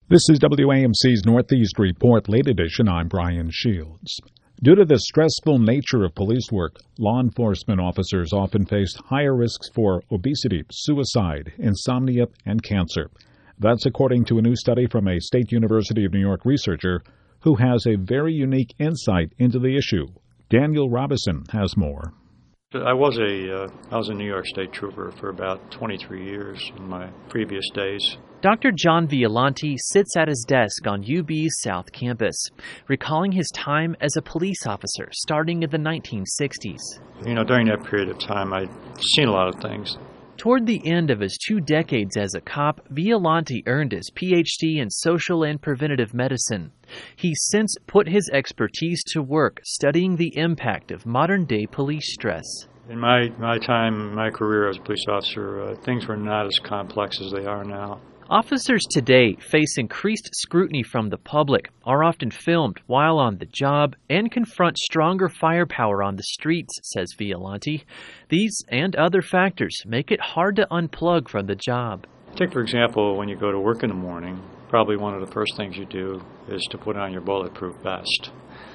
This is WAMC's Northeast Report, late edition. I'm Brian Shields. Due to the stressful nature of police work, law enforcement officers often face higher risks for obesity, suicide, insomnia, and cancer. That's according to a new study from a State University of New York researcher who has a very unique insight into the issue. Daniel Robison has more. I was a New York State Trooper for about 23 years in my previous days. Dr. John Violanti sits at his desk on UB's South Campus, recalling his time as a police officer starting in the 1960s. During that period of time, I'd seen a lot of things. Toward the end of his 2 decades as a cop, Violanti earned his Ph.D. in social and preventative medicine. He's since put his expertise to work studying the impact of modern-day police stress. In my time, my career as a police officer, things were not as complex as they are now. Officers today face increased scrutiny from the public, are often filmed while on the job, and confront stronger firepower on the streets, says Violanti. These and other factors make it hard to unplug from the job. Take, for example, when you go to work in the morning, probably one of the first things you do is to put on your bulletproof vest.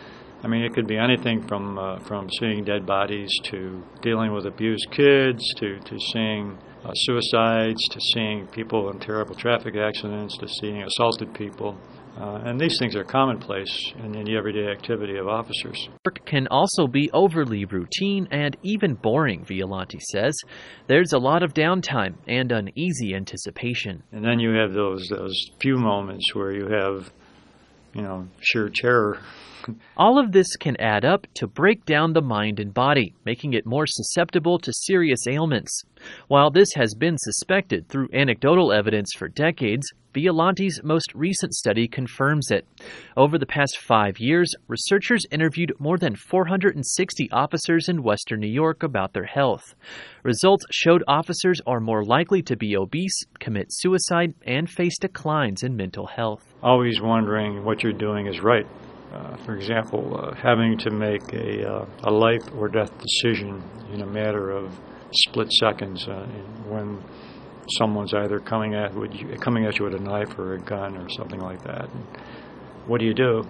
It could be anything from seeing dead bodies to dealing with abused kids to seeing suicides, to seeing people in terrible traffic accidents, to seeing assaulted people. And these things are commonplace in the everyday activity of officers. Work can also be overly routine and even boring, Violanti says. There's a lot of downtime and uneasy anticipation. And then you have those few moments where you have, sheer terror. All of this can add up to break down the mind and body, making it more susceptible to serious ailments. While this has been suspected through anecdotal evidence for decades, Violanti's most recent study confirms it. Over the past 5 years, researchers interviewed more than 460 officers in Western New York about their health. Results showed officers are more likely to be obese, commit suicide, and face declines in mental health. Always wondering what you're doing is right. For example, having to make a life or death decision in a matter of split seconds when someone's either coming at you with a knife or a gun or something like that. And what do you do?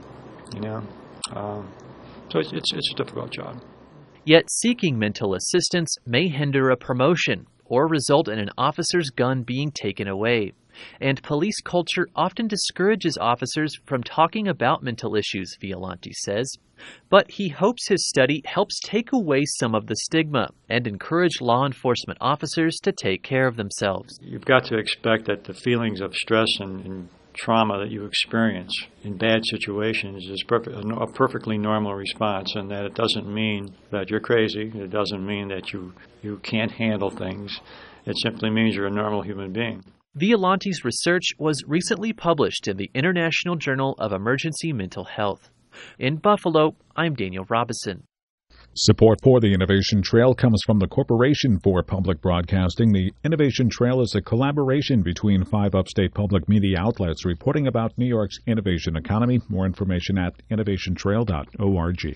So it's a difficult job. Yet seeking mental assistance may hinder a promotion or result in an officer's gun being taken away. And police culture often discourages officers from talking about mental issues, Violanti says. But he hopes his study helps take away some of the stigma and encourage law enforcement officers to take care of themselves. You've got to expect that the feelings of stress and trauma that you experience in bad situations is a perfectly normal response, and that it doesn't mean that you're crazy. It doesn't mean that you can't handle things. It simply means you're a normal human being. Violanti's research was recently published in the International Journal of Emergency Mental Health. In Buffalo, I'm Daniel Robison. Support for the Innovation Trail comes from the Corporation for Public Broadcasting. The Innovation Trail is a collaboration between 5 upstate public media outlets reporting about New York's innovation economy. More information at innovationtrail.org.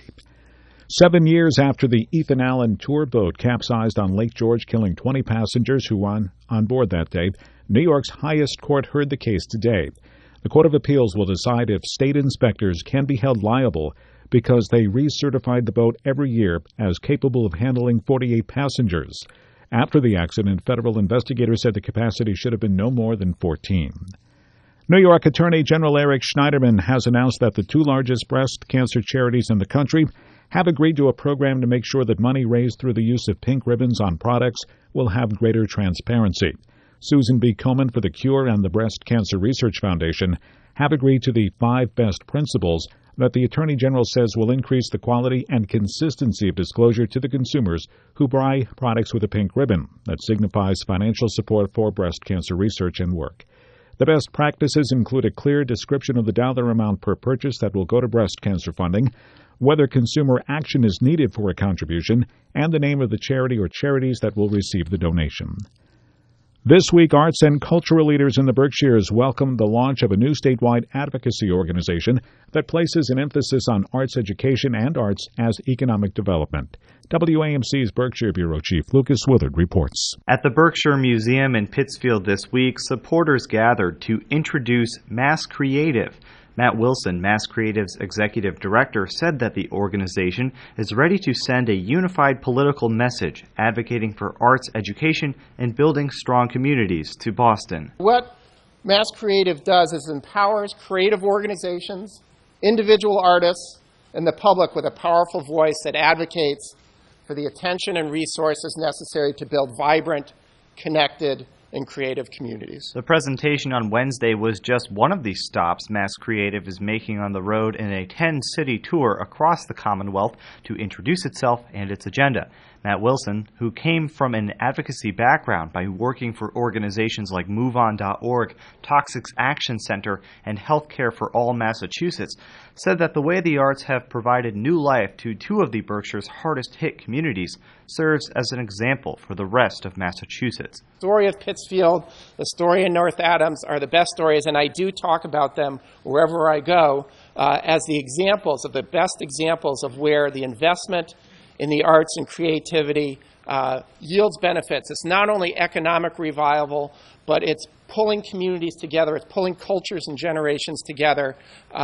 7 years after the Ethan Allen tour boat capsized on Lake George, killing 20 passengers who were on board that day, New York's highest court heard the case today. The Court of Appeals will decide if state inspectors can be held liable because they recertified the boat every year as capable of handling 48 passengers. After the accident, federal investigators said the capacity should have been no more than 14. New York Attorney General Eric Schneiderman has announced that the 2 largest breast cancer charities in the country have agreed to a program to make sure that money raised through the use of pink ribbons on products will have greater transparency. Susan B. Komen for the Cure and the Breast Cancer Research Foundation have agreed to the 5 best principles that the Attorney General says will increase the quality and consistency of disclosure to the consumers who buy products with a pink ribbon that signifies financial support for breast cancer research and work. The best practices include a clear description of the dollar amount per purchase that will go to breast cancer funding, whether consumer action is needed for a contribution, and the name of the charity or charities that will receive the donation. This week, arts and cultural leaders in the Berkshires welcomed the launch of a new statewide advocacy organization that places an emphasis on arts education and arts as economic development. WAMC's Berkshire Bureau Chief Lucas Willard reports. At the Berkshire Museum in Pittsfield this week, supporters gathered to introduce Mass Creative. Matt Wilson, Mass Creative's executive director, said that the organization is ready to send a unified political message advocating for arts education and building strong communities to Boston. What Mass Creative does is empowers creative organizations, individual artists, and the public with a powerful voice that advocates for the attention and resources necessary to build vibrant, connected, and creative communities. The presentation on Wednesday was just one of the stops Mass Creative is making on the road in a 10-city tour across the Commonwealth to introduce itself and its agenda. Matt Wilson, who came from an advocacy background by working for organizations like MoveOn.org, Toxics Action Center, and Healthcare for All Massachusetts, said that the way the arts have provided new life to two of the Berkshire's hardest-hit communities serves as an example for the rest of Massachusetts. The story of Pittsfield, the story in North Adams are the best stories, and I do talk about them wherever I go as the examples of the best examples of where the investment in the arts and creativity yields benefits. It's not only economic revival, but it's pulling communities together. It's pulling cultures and generations together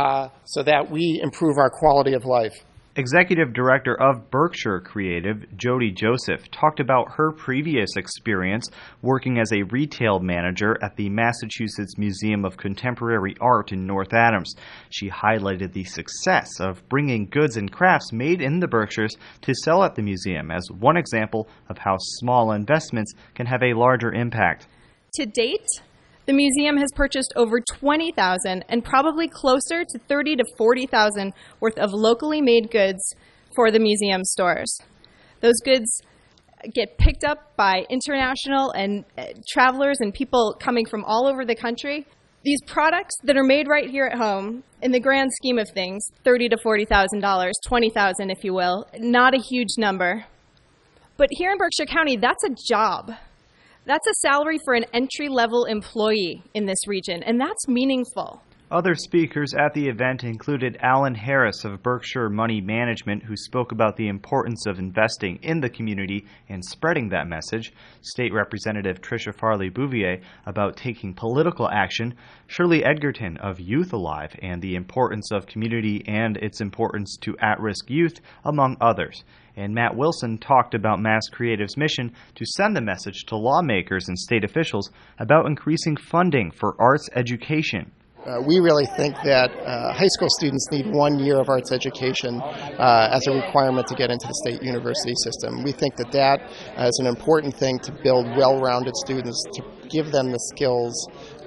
so that we improve our quality of life. Executive Director of Berkshire Creative, Jody Joseph, talked about her previous experience working as a retail manager at the Massachusetts Museum of Contemporary Art in North Adams. She highlighted the success of bringing goods and crafts made in the Berkshires to sell at the museum as one example of how small investments can have a larger impact. To date, the museum has purchased over $20,000 and probably closer to $30,000 to $40,000 worth of locally made goods for the museum stores. Those goods get picked up by international and travelers and people coming from all over the country. These products that are made right here at home, in the grand scheme of things, $30,000 to $40,000, $20,000 if you will, not a huge number. But here in Berkshire County, that's a job. That's a salary for an entry-level employee in this region, and that's meaningful. Other speakers at the event included Alan Harris of Berkshire Money Management, who spoke about the importance of investing in the community and spreading that message, State Representative Tricia Farley-Bouvier about taking political action, Shirley Edgerton of Youth Alive and the importance of community and its importance to at-risk youth, among others. And Matt Wilson talked about Mass Creative's mission to send the message to lawmakers and state officials about increasing funding for arts education. We really think that high school students need 1 year of arts education as a requirement to get into the state university system. We think that that is an important thing to build well-rounded students, to give them the skills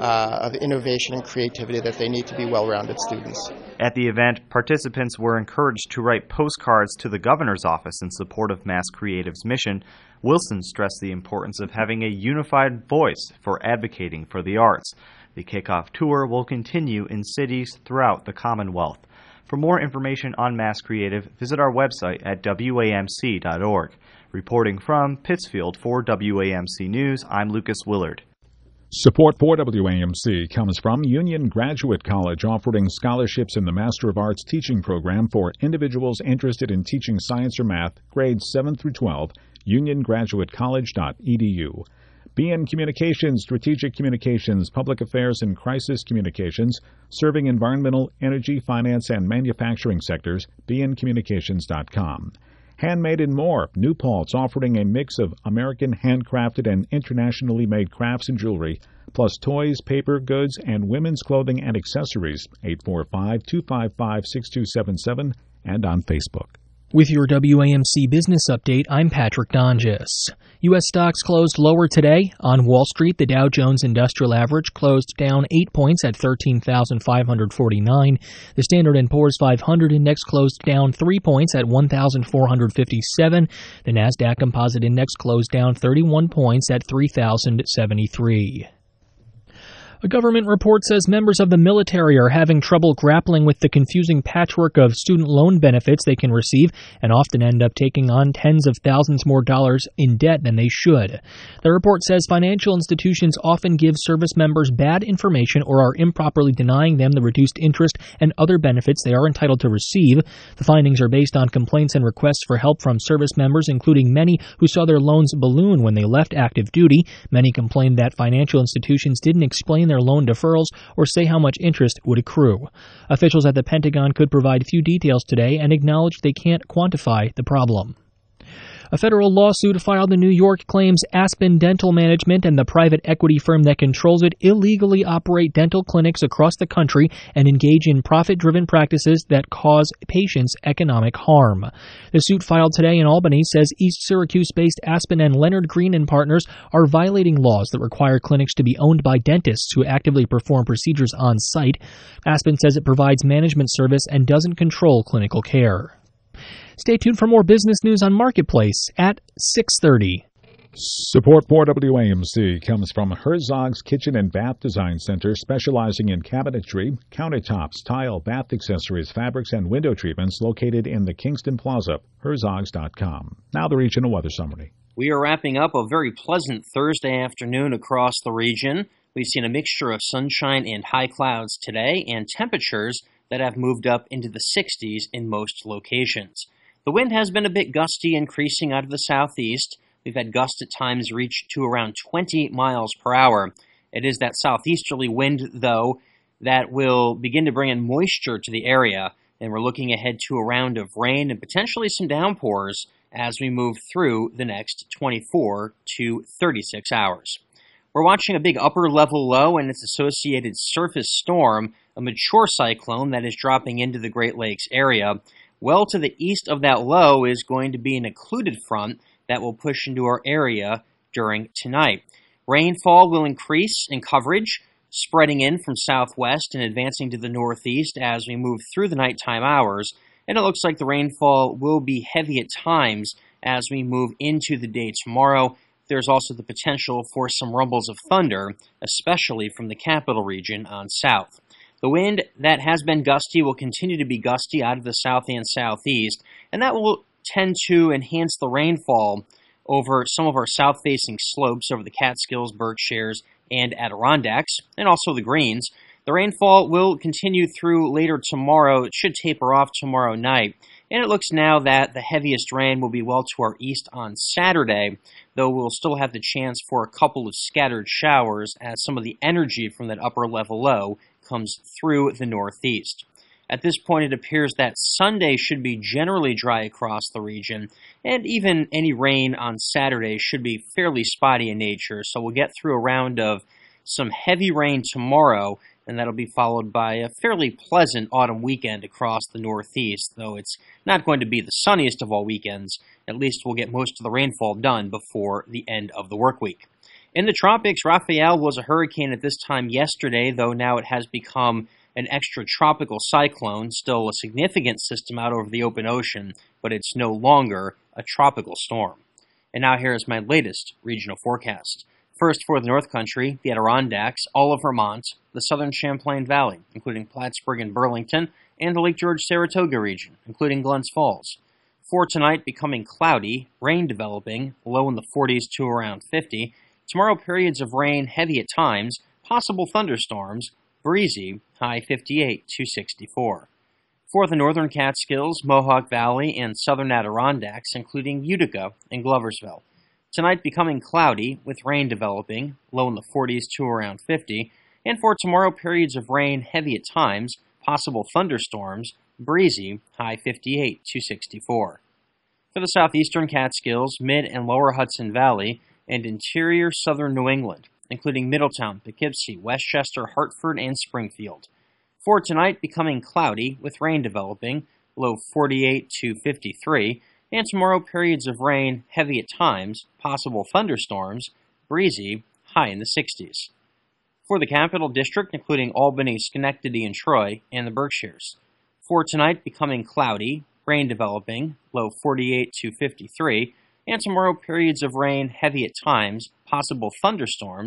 of innovation and creativity that they need to be well-rounded students. At the event, participants were encouraged to write postcards to the governor's office in support of Mass Creative's mission. Wilson stressed the importance of having a unified voice for advocating for the arts. The kickoff tour will continue in cities throughout the Commonwealth. For more information on Mass Creative, visit our website at WAMC.org. Reporting from Pittsfield for WAMC News, I'm Lucas Willard. Support for WAMC comes from Union Graduate College, offering scholarships in the Master of Arts teaching program for individuals interested in teaching science or math, grades 7 through 12, uniongraduatecollege.edu. BN Communications, Strategic Communications, Public Affairs and Crisis Communications, serving environmental, energy, finance, and manufacturing sectors, bncommunications.com. Handmade and More, New Paltz, offering a mix of American handcrafted and internationally made crafts and jewelry, plus toys, paper goods, and women's clothing and accessories, 845-255-6277, and on Facebook. With your WAMC Business Update, I'm Patrick Donges. U.S. stocks closed lower today. On Wall Street, the Dow Jones Industrial Average closed down 8 points at 13,549. The Standard & Poor's 500 Index closed down 3 points at 1,457. The NASDAQ Composite Index closed down 31 points at 3,073. A government report says members of the military are having trouble grappling with the confusing patchwork of student loan benefits they can receive and often end up taking on tens of thousands more dollars in debt than they should. The report says financial institutions often give service members bad information or are improperly denying them the reduced interest and other benefits they are entitled to receive. The findings are based on complaints and requests for help from service members, including many who saw their loans balloon when they left active duty. Many complained that financial institutions didn't explain their loan deferrals or say how much interest would accrue. Officials at the Pentagon could provide few details today and acknowledge they can't quantify the problem. A federal lawsuit filed in New York claims Aspen Dental Management and the private equity firm that controls it illegally operate dental clinics across the country and engage in profit-driven practices that cause patients economic harm. The suit filed today in Albany says East Syracuse-based Aspen and Leonard Green and Partners are violating laws that require clinics to be owned by dentists who actively perform procedures on site. Aspen says it provides management service and doesn't control clinical care. Stay tuned for more business news on Marketplace at 6:30. Support for WAMC comes from Herzog's Kitchen and Bath Design Center, specializing in cabinetry, countertops, tile, bath accessories, fabrics, and window treatments, located in the Kingston Plaza. Herzogs.com. Now the regional weather summary. We are wrapping up a very pleasant Thursday afternoon across the region. We've seen a mixture of sunshine and high clouds today, and temperatures that have moved up into the 60s in most locations. The wind has been a bit gusty, increasing out of the southeast. We've had gusts at times reach to around 20 miles per hour. It is that southeasterly wind, though, that will begin to bring in moisture to the area, and we're looking ahead to a round of rain and potentially some downpours as we move through the next 24 to 36 hours. We're watching a big upper-level low and its associated surface storm, a mature cyclone that is dropping into the Great Lakes area. Well to the east of that low is going to be an occluded front that will push into our area during tonight. Rainfall will increase in coverage, spreading in from southwest and advancing to the northeast as we move through the nighttime hours, and it looks like the rainfall will be heavy at times as we move into the day tomorrow. There's also the potential for some rumbles of thunder, especially from the capital region on south. The wind that has been gusty will continue to be gusty out of the south and southeast, and that will tend to enhance the rainfall over some of our south-facing slopes over the Catskills, Berkshires, and Adirondacks, and also the Greens. The rainfall will continue through later tomorrow. It should taper off tomorrow night, and it looks now that the heaviest rain will be well to our east on Saturday, though we'll still have the chance for a couple of scattered showers as some of the energy from that upper-level low comes through the northeast. At this point, it appears that Sunday should be generally dry across the region, and even any rain on Saturday should be fairly spotty in nature, so we'll get through a round of some heavy rain tomorrow, and that'll be followed by a fairly pleasant autumn weekend across the northeast, though it's not going to be the sunniest of all weekends. At least we'll get most of the rainfall done before the end of the work week. In the tropics, Rafael was a hurricane at this time yesterday, though now it has become an extratropical cyclone, still a significant system out over the open ocean, but it's no longer a tropical storm. And now here is my latest regional forecast. First, for the North Country, the Adirondacks, all of Vermont, the southern Champlain Valley, including Plattsburgh and Burlington, and the Lake George-Saratoga region, including Glens Falls. For tonight, becoming cloudy, rain developing, low in the 40s to around 50. Tomorrow, periods of rain, heavy at times, possible thunderstorms, breezy, high 58 to 64. For the northern Catskills, Mohawk Valley, and southern Adirondacks, including Utica and Gloversville. Tonight, becoming cloudy, with rain developing, low in the 40s to around 50. And for tomorrow, periods of rain, heavy at times, possible thunderstorms, breezy, high 58 to 64. For the southeastern Catskills, mid and lower Hudson Valley, and interior southern New England, including Middletown, Poughkeepsie, Westchester, Hartford, and Springfield. For tonight, becoming cloudy, with rain developing, low 48 to 53, and tomorrow, periods of rain, heavy at times, possible thunderstorms, breezy, high in the 60s. For the Capital District, including Albany, Schenectady, and Troy, and the Berkshires. For tonight, becoming cloudy, rain developing, low 48 to 53, and tomorrow, periods of rain, heavy at times, possible thunderstorms,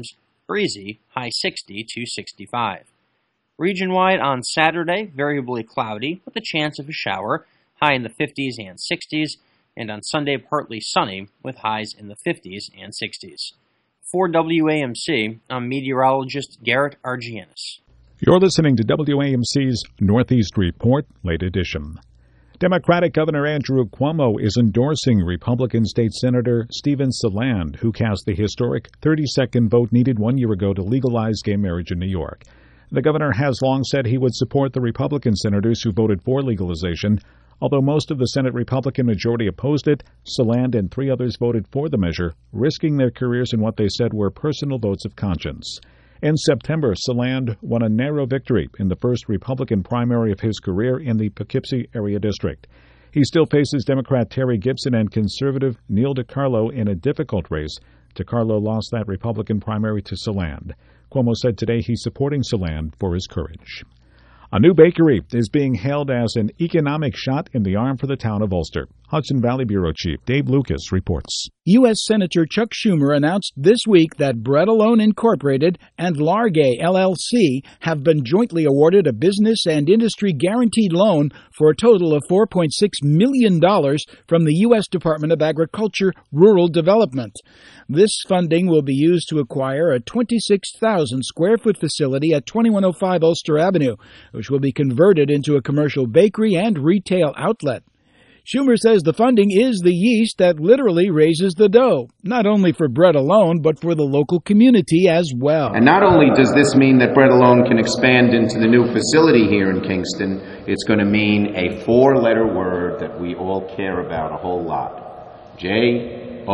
breezy, high 60 to 65. Region-wide on Saturday, variably cloudy with a chance of a shower, high in the 50s and 60s, and on Sunday, partly sunny with highs in the 50s and 60s. For WAMC, I'm meteorologist Garrett Argianis. You're listening to WAMC's Northeast Report, late edition. Democratic Governor Andrew Cuomo is endorsing Republican State Senator Stephen Saland, who cast the historic 30-second vote needed 1 year ago to legalize gay marriage in New York. The governor has long said he would support the Republican senators who voted for legalization. Although most of the Senate Republican majority opposed it, Saland and 3 others voted for the measure, risking their careers in what they said were personal votes of conscience. In September, Saland won a narrow victory in the first Republican primary of his career in the Poughkeepsie area district. He still faces Democrat Terry Gibson and conservative Neil DiCarlo in a difficult race. DiCarlo lost that Republican primary to Saland. Cuomo said today he's supporting Saland for his courage. A new bakery is being hailed as an economic shot in the arm for the town of Ulster. Hudson Valley Bureau Chief Dave Lucas reports. U.S. Senator Chuck Schumer announced this week that Bread Alone Incorporated and Largay LLC have been jointly awarded a business and industry guaranteed loan for a total of $4.6 million from the U.S. Department of Agriculture Rural Development. This funding will be used to acquire a 26,000 square foot facility at 2105 Ulster Avenue, which will be converted into a commercial bakery and retail outlet. Schumer says the funding is the yeast that literally raises the dough, not only for Bread Alone, but for the local community as well. And not only does this mean that Bread Alone can expand into the new facility here in Kingston, it's going to mean a 4-letter word that we all care about a whole lot. J-O-B-S.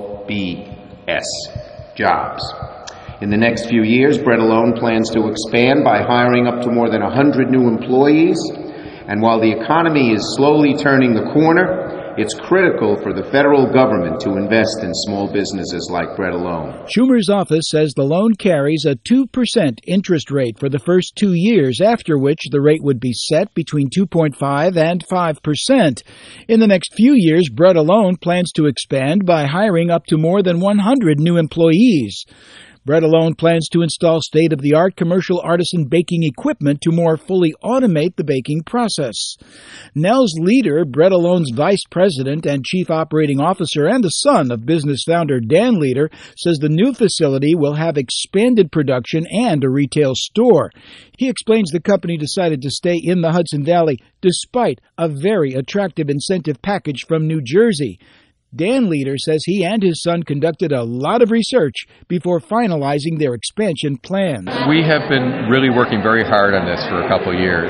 Jobs. In the next few years, Bread Alone plans to expand by hiring up to more than 100 new employees. And while the economy is slowly turning the corner, it's critical for the federal government to invest in small businesses like Bread Alone. Schumer's office says the loan carries a 2% interest rate for the first 2 years, after which the rate would be set between 2.5 and 5%. In the next few years, Bread Alone plans to expand by hiring up to more than 100 new employees. Bread Alone plans to install state-of-the-art commercial artisan baking equipment to more fully automate the baking process. Nels Leader, Bread Alone's vice president and chief operating officer and the son of business founder Dan Leader, says the new facility will have expanded production and a retail store. He explains the company decided to stay in the Hudson Valley despite a very attractive incentive package from New Jersey. Dan Leader says he and his son conducted a lot of research before finalizing their expansion plans. We have been really working very hard on this for a couple of years,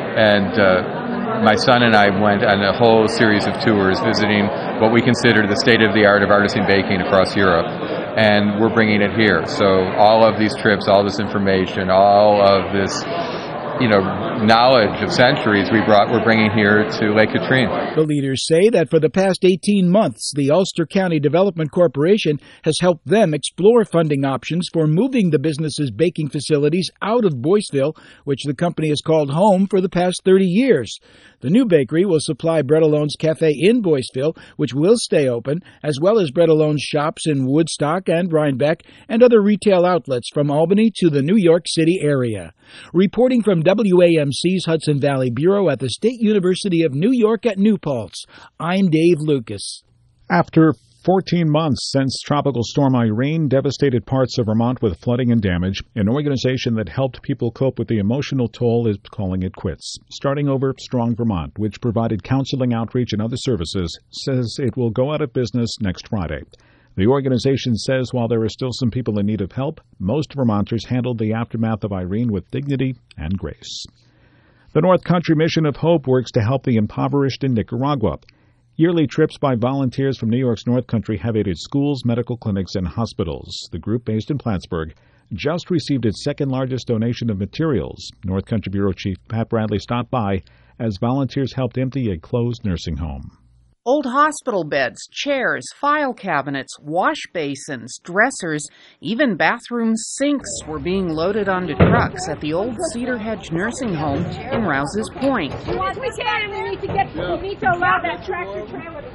and my son and I went on a whole series of tours visiting what we consider the state-of-the-art of artisan baking across Europe, and we're bringing it here. So all of these trips, all this information, all of this knowledge of centuries we're bringing here to Lake Katrine. The leaders say that for the past 18 months, the Ulster County Development Corporation has helped them explore funding options for moving the business's baking facilities out of Boyceville, which the company has called home for the past 30 years. The new bakery will supply Bread Alone's cafe in Boyceville, which will stay open, as well as Bread Alone's shops in Woodstock and Rhinebeck, and other retail outlets from Albany to the New York City area. Reporting from WAMC's Hudson Valley Bureau at the State University of New York at New Paltz, I'm Dave Lucas. After 14 months since Tropical Storm Irene devastated parts of Vermont with flooding and damage, an organization that helped people cope with the emotional toll is calling it quits. Starting Over Strong Vermont, which provided counseling, outreach, and other services, says it will go out of business next Friday. The organization says while there are still some people in need of help, most Vermonters handled the aftermath of Irene with dignity and grace. The North Country Mission of Hope works to help the impoverished in Nicaragua. Yearly trips by volunteers from New York's North Country have aided schools, medical clinics, and hospitals. The group, based in Plattsburgh, just received its second-largest donation of materials. North Country Bureau Chief Pat Bradley stopped by as volunteers helped empty a closed nursing home. Old hospital beds, chairs, file cabinets, wash basins, dressers, even bathroom sinks were being loaded onto trucks at the old Cedar Hedge Nursing Home in Rouse's Point. We need to allow that tractor trailer to get it out.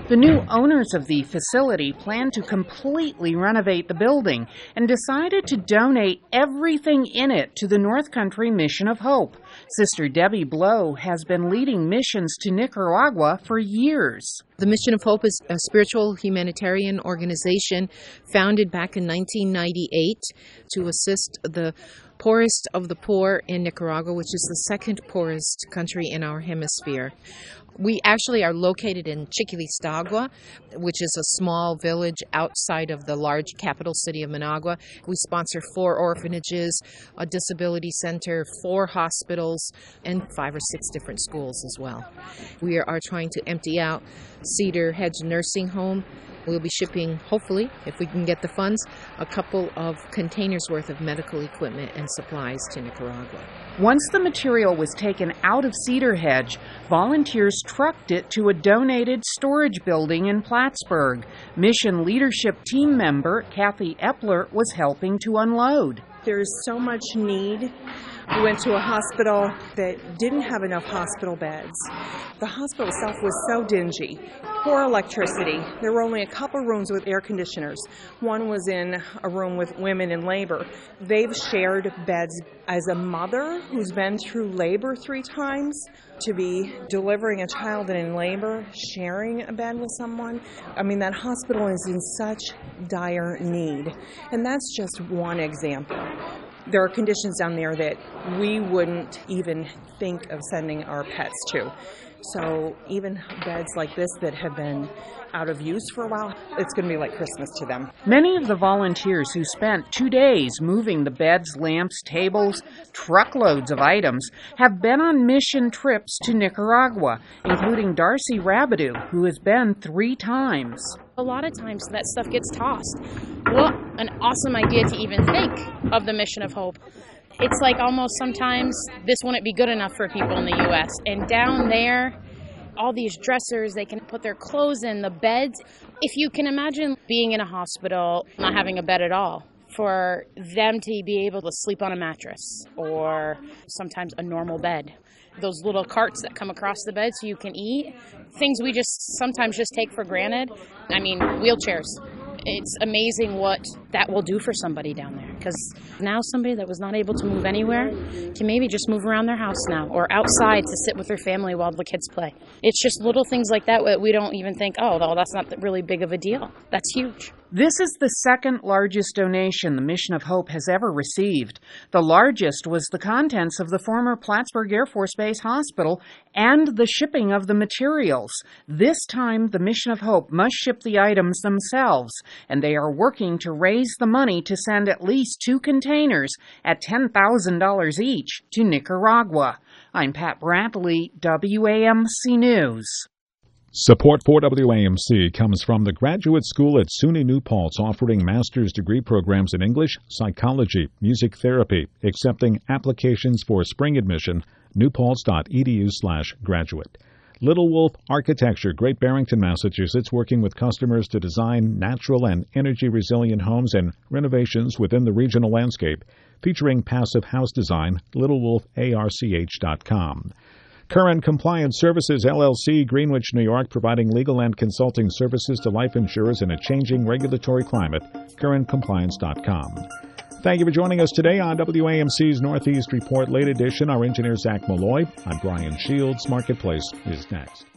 The new owners of the facility plan to completely renovate the building and decided to donate everything in it to the North Country Mission of Hope. Sister Debbie Blow has been leading missions to Nicaragua for years. The Mission of Hope is a spiritual humanitarian organization founded back in 1998 to assist the poorest of the poor in Nicaragua, which is the second poorest country in our hemisphere. We actually are located in Chiquilistagua, which is a small village outside of the large capital city of Managua. We sponsor 4 orphanages, a disability center, 4 hospitals, and 5 or 6 different schools as well. We are trying to empty out Cedar Hedge Nursing Home. We'll be shipping, hopefully, if we can get the funds, a couple of containers worth of medical equipment and supplies to Nicaragua. Once the material was taken out of Cedar Hedge, volunteers trucked it to a donated storage building in Plattsburgh. Mission leadership team member Kathy Epler was helping to unload. There's so much need. We went to a hospital that didn't have enough hospital beds. The hospital itself was so dingy. Poor electricity. There were only a couple rooms with air conditioners. One was in a room with women in labor. They've shared beds. As a mother who's been through labor 3 times, to be delivering a child in labor, sharing a bed with someone, I mean, that hospital is in such dire need. And that's just one example. There are conditions down there that we wouldn't even think of sending our pets to. So even beds like this that have been out of use for a while, it's going to be like Christmas to them. Many of the volunteers who spent 2 days moving the beds, lamps, tables, truckloads of items have been on mission trips to Nicaragua, including Darcy Rabideau, who has been 3 times. A lot of times that stuff gets tossed. What an awesome idea to even think of the Mission of Hope. It's like almost sometimes this wouldn't be good enough for people in the U.S. And down there, all these dressers, they can put their clothes in, the beds. If you can imagine being in a hospital, not having a bed at all, for them to be able to sleep on a mattress or sometimes a normal bed. Those little carts that come across the bed so you can eat, things we just sometimes just take for granted. I mean, wheelchairs. It's amazing what that will do for somebody down there, because now somebody that was not able to move anywhere can maybe just move around their house now or outside to sit with their family while the kids play. It's just little things like that we don't even think, oh, well, that's not really big of a deal. That's huge. This is the second largest donation the Mission of Hope has ever received. The largest was the contents of the former Plattsburgh Air Force Base Hospital and the shipping of the materials. This time, the Mission of Hope must ship the items themselves, and they are working to raise the money to send at least 2 containers at $10,000 each to Nicaragua. I'm Pat Bradley, WAMC News. Support for WAMC comes from the Graduate School at SUNY New Paltz, offering master's degree programs in English, psychology, music therapy, accepting applications for spring admission, newpaltz.edu/graduate. Little Wolf Architecture, Great Barrington, Massachusetts, working with customers to design natural and energy-resilient homes and renovations within the regional landscape, featuring passive house design, littlewolfarch.com. Current Compliance Services, LLC, Greenwich, New York, providing legal and consulting services to life insurers in a changing regulatory climate, currentcompliance.com. Thank you for joining us today on WAMC's Northeast Report Late Edition. Our engineer, Zach Malloy. I'm Brian Shields. Marketplace is next.